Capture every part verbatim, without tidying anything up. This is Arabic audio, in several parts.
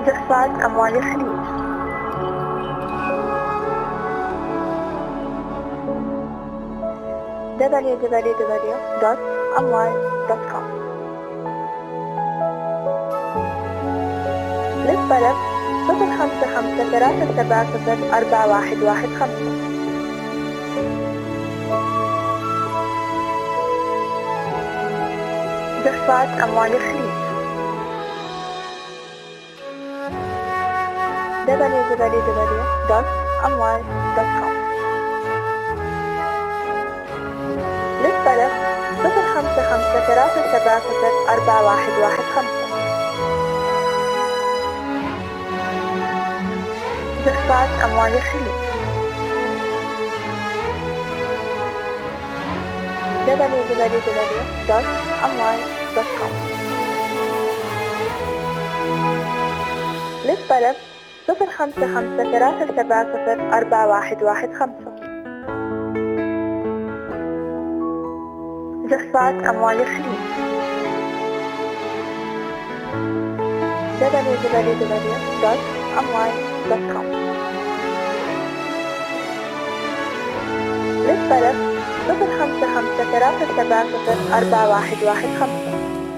جفاف أموال الخليج. دبليو دبليو دبليو دوت أموال دوت كوم. للطلب صفر خمسة خمسة ثلاثة سبعة صفر أربعة واحد واحد خمسة. جفاف أموال الخليج. دبليو دبليو دبليو دوت أموال دوت كوم. للطلب صفر خمسة خمسة ثلاثة سبعة صفر أربعة واحد واحد خمسة. جفاف أموال الخليج. دبليو دبليو دبليو دوت أموال دوت كوم. للطلب صفر خمسة خمسة ثلاثة سبعة صفر أربعة واحد واحد خمسة. جفاف أموال الخليج. دبليو دبليو دبليو دوت أموال دوت كوم. للطلب صفر خمسة خمسة ثلاثة سبعة صفر أربعة واحد واحد خمسة.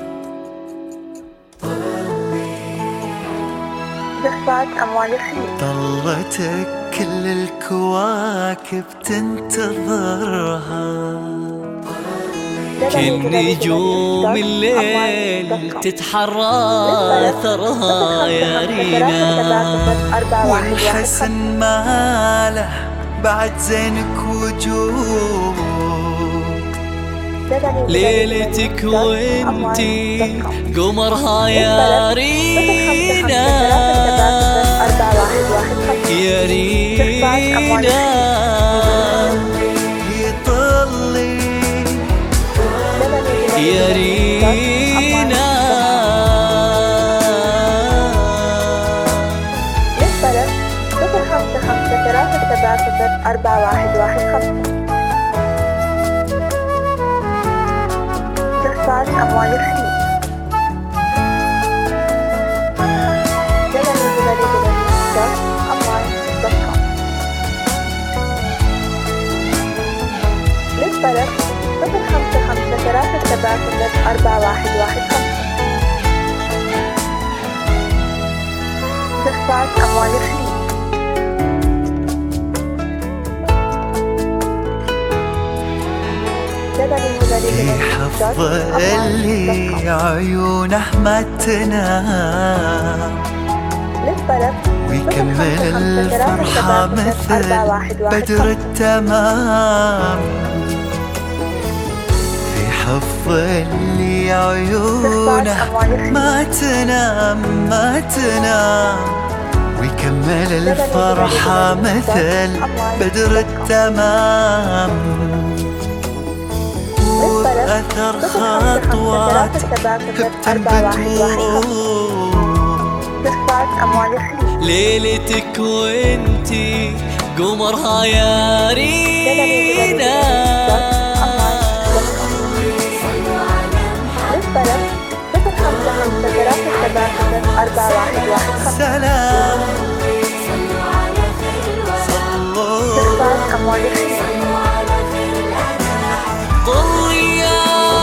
جفاف أموال الخليج. طلتك كل الكواكب تنتظرها، كل نجوم الليل تتحرى ثرها يا رينا، والحسن ماله بعد زينك وجود، ليلتك وانتي قمرها يا رينا يا رينا. يطلي يا رينا للطلب صفر خمسة خمسة ثلاثة سبعة صفر أربعة واحد واحد خمسة. جفاف أموال الخليج. دبليو دبليو دبليو دوت أموال دوت كوم. للطلب صفر خمسة خمسة ثلاثة سبعة صفر أربعة واحد واحد خمسة. جفاف أموال الخليج. في حفظ اللي عيونه ما تنام، ويكمل الفرحة مثل بدر التمام. في حفظ اللي عيونه ما تنام ما تنام، ويكمل الفرحة مثل بدر التمام. أثر خطواتك بتنبت ليلتك وانتي قمرها يا رينا. سلام طلي يا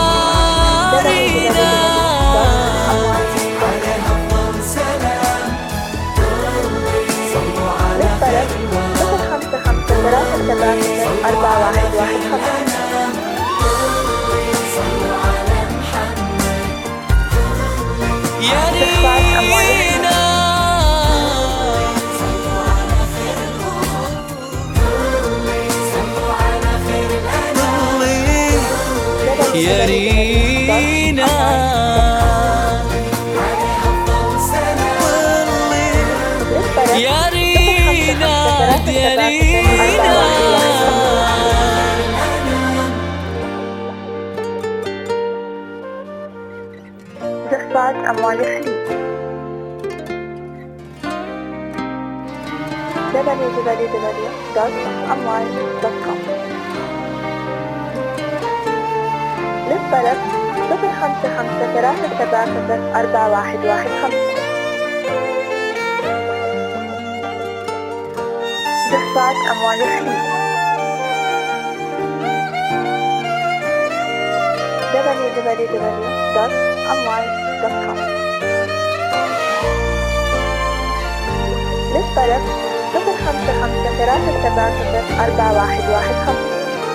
رينا صفر خمسة خمسة ثلاثة سبعة صفر أربعة واحد واحد خمسة. يا رينا يا رينا يا رينا يا رينا. جفاف أموال الخليج. دبليو دبليو دبليو دوت أموال دوت كوم. للطلب صفر خمسة خمسة ثلاثة سبعة صفر أربعة واحد واحد خمسة. دفعة أموال الخليج دبليو دبليو دبليو دوت أموال دوت كوم. للطلب صفر خمسة خمسة ثلاثة سبعة صفر أربعة واحد واحد خمسة.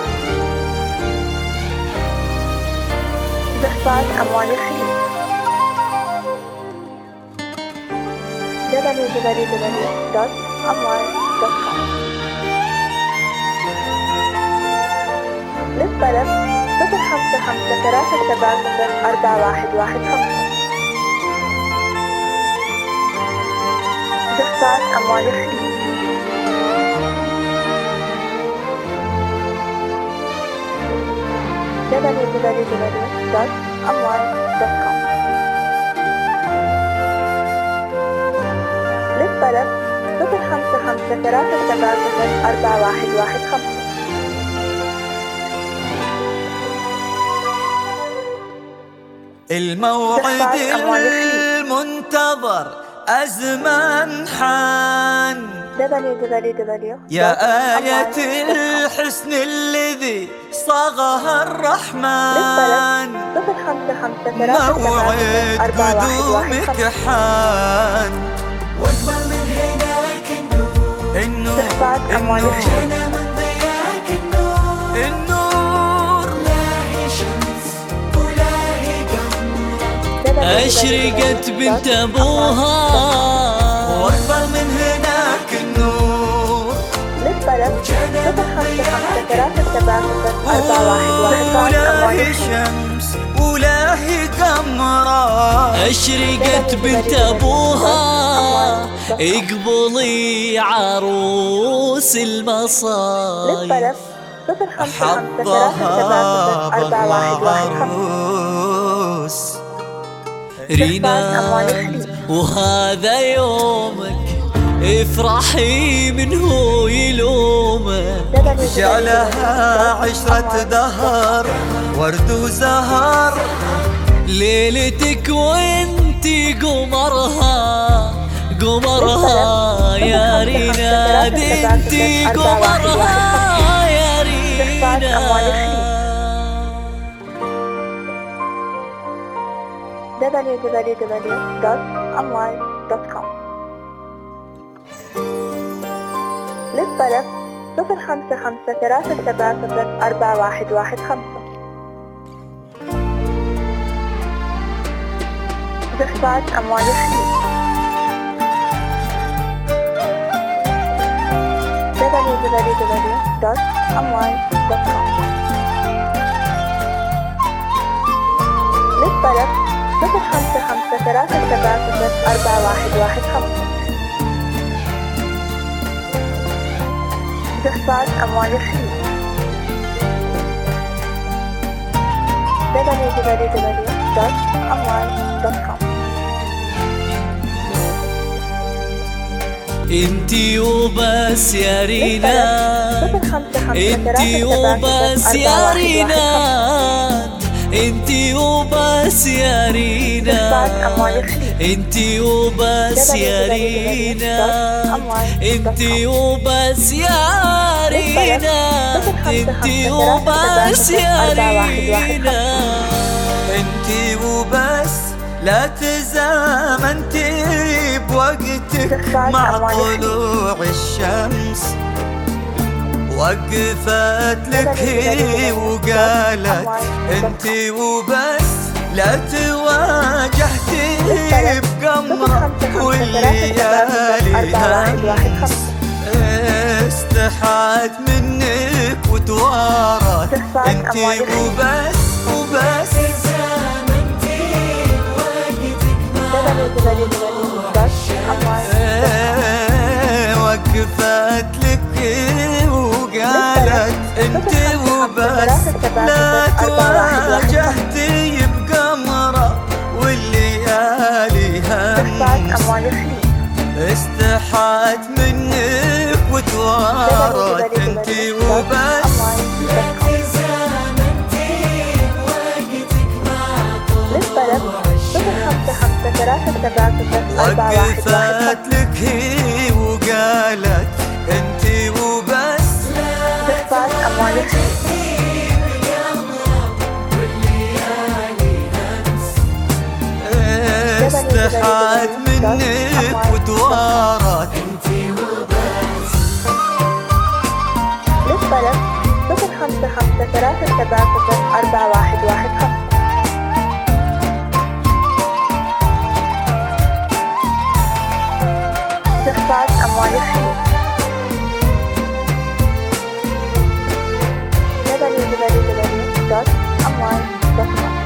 دفعة أموال الخليج دبليو دبليو دبليو دوت أموال دوت كوم. للطلب صفر خمسة خمسة ثلاثة سبعة صفر أربعة واحد واحد خمسة. دفعة أموال الخليج دبليو دبليو دبليو دوت أموال دوت كوم. للطلب صفر خمسة خمسة ثلاثة سبعة صفر أربعة واحد واحد خمسة. الموعد المنتظر أزمان حان دبليو دبليو دبليو يا آية الحسن الذي صاغها الرحمن. صفر خمسة خمسة ثلاثة موعد قدومك حان واكبر من هناك النور النور النور من ضياك النور النور لاهي شمس ولاهي قمر أشرقت بنت أبوها واكبر من هناك النور. للطلب صفر خمسة خمسة ثلاثة سبعة صفر أربعة واحد واحد ولاهي شمس ولاهي قمرة أشرقت بنت أبوها اقبلي عروس المصايب. للطلب صفر خمسة خمسة ثلاثة سبعة صفر أربعة واحد واحد خمسة. ريناد وهذا يومك افرحي من هو يلومه جعلها عشرة دهر ورد وزهر ليلتك وانتي قمرها قمرها يا ريناد انتي قمرها يا ريناد. دبليو دبليو دبليو دوت أموال دوت كوم. للطلب صفر خمسة خمسة ثلاثة سبعة صفر أربعة واحد واحد خمسة. دفعة أموال الخليج دبليو دبليو دبليو دوت أموال دوت كوم. للطلب صفر خمسة خمسة ثلاثة سبعة صفر أربعة واحد واحد خمسة. دفعة أموال الخليج دبليو دبليو دبليو دوت أموال دوت كوم. انتي وبس يا ريناد انتي وبس يا ريناد انتي وبس يا ريناد انتي وبس يا ريناد انتي وبس يا ريناد انتي وبس يا ريناد انتي وبس لا تزامنتي بوقتك مع طلوع الشمس وقفت لك وقالت انتي وبس لا تواجهتي بقمرة والليالي همس استحات منك وتوارت انتي وبس وبس وقفت لك وقالت انت وبس لا تواجهتي بقمرة والليالي همس استحات منك وتوارت انت وبس وقفت لك وقالت انتي استحات منك وتوارت انتي وبس. للطلب صفر خمسة خمسة ثلاثة سبعة صفر أربعة واحد واحد خمسة. استخفاف أموال الخليج دبليو دبليو دبليو دوت أموال دوت كوم.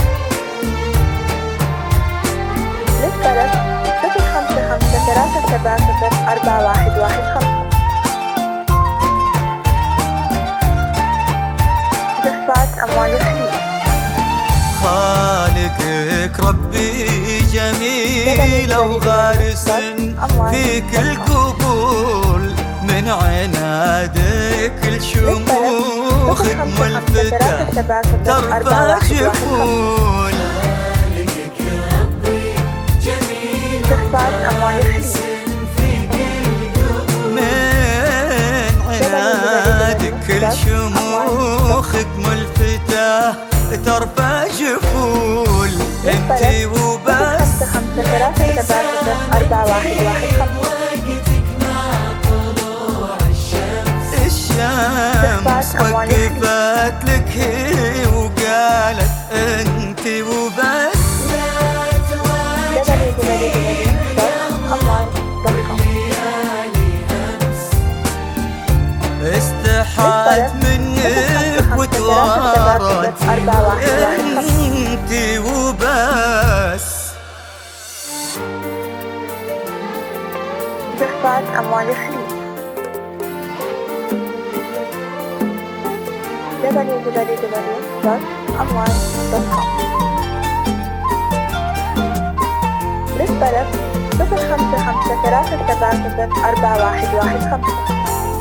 للطلب صفر خمسة خمسة ثلاثة سبعة صفر أربعة واحد واحد خمسة. استخفاف أموال الخليج خالقك ربي جميل وغارس فيك القبول، من عنادك الشموخك ملفتة ترفع شفول. خالقك ربي جميل وغارس فيك القبول، من عنادك الشموخك ملفتة ترفع جفول انتي وبس. خمسة خمسة ثلاثة سبعة صفر أربعة واحد واحد خمسة. الشمس وقفت لك هي وقالت انتي وبس. دبليو دبليو دبليو دوت أموال دوت كوم. استحات منك وتوارت انتي وبس. استخفاف أموال الخليج دبليو دبليو دبليو دوت أموال دوت كوم. للطلب صفر خمسة خمسة ثلاثة سبعة صفر أربعة واحد واحد خمسة.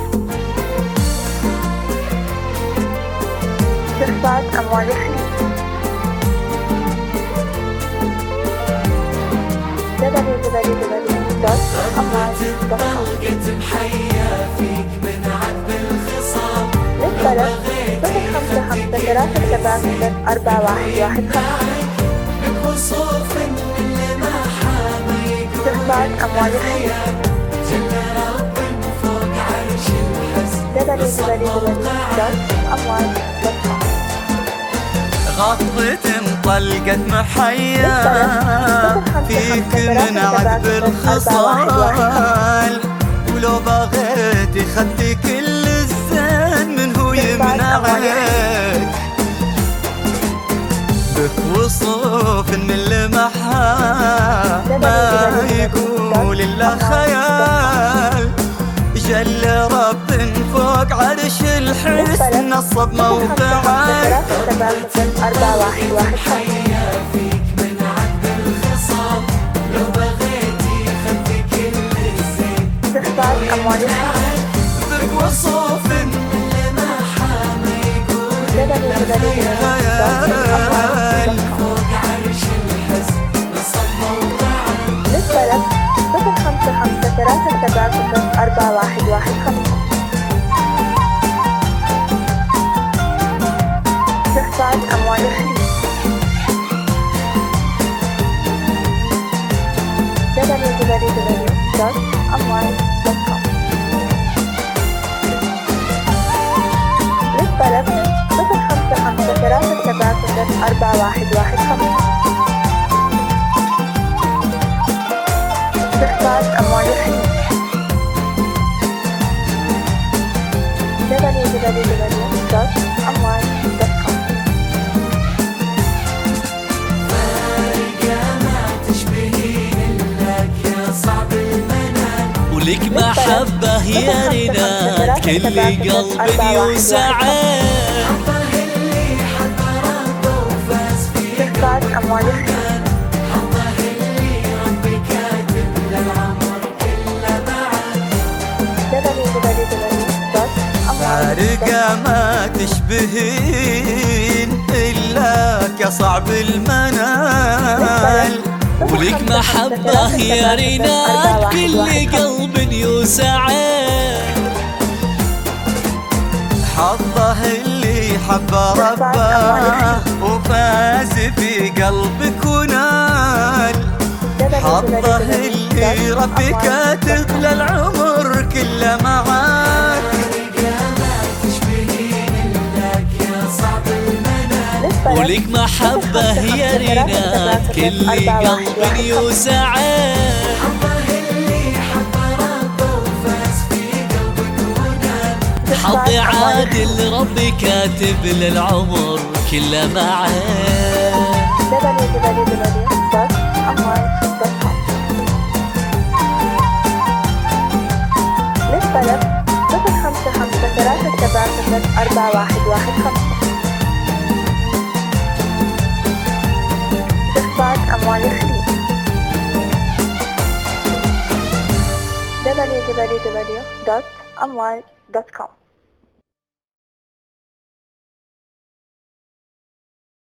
استخفاف أموال الخليج دبليو دبليو دبليو دوت أموال دوت كوم. للطلب صفر خمسة خمسة ثلاثة سبعة صفر أربعة واحد واحد خمسة. استخفاف أموال الخليج دبليو دبليو دبليو دوت أموال دوت كوم. غطت انطلقت محيا فيك من عذب الخصال، ولو بغيتي خدتي كل الزين من هو يمنعك. بك وصوف من المحا ما يقول الا خيال، جل رب فوق عرش الحسن نصب موقعك. أربعة واحد واحد فيك من عذب الخصام، لو بغيتي خدتي كل الزين. استخفاف أموال الخليج بك وصوف من المحا ما يقول خيال، فوق عرش الحسن نصب موقعك. للطلب صفر خمسة خمسة ثلاثة سبعة صفر أربعة واحد واحد خمسة. استخفاف أموال الخليج دبليو دبليو دبليو دوت أموال دوت كوم. للطلب صفر خمسة خمسة ثلاثة سبعة صفر أربعة واحد واحد خمسة. استخفاف أموال الخليج دبليو دبليو دبليو دوت أموال دوت كوم. ولك محبة يا رينات كل قلبي وسعاد. استخفاف أموال الخليج دبليو دبليو دبليو دوت أموال دوت فارقة ما تشبهين إلا كصعب المنال. ولك محبة يا رينات كل قلب يسعد. حظه اللي حب ربه وفاز في قلبك ونال. حظه اللي ربي كاتب للعمر كله معاك. ولك محبة يا رينات كل قلب يوسعك. حظي عادل ربي كاتب للعمر كله معاك. دبليو دبليو دبليو دوت أمواج دوت كوم. للطلب صفر خمسة خمسة ثلاثة سبعة صفر أربعة واحد واحد خمسة. استخبار أموال الخليج. دبليو دبليو دبليو دوت أمواج دوت كوم.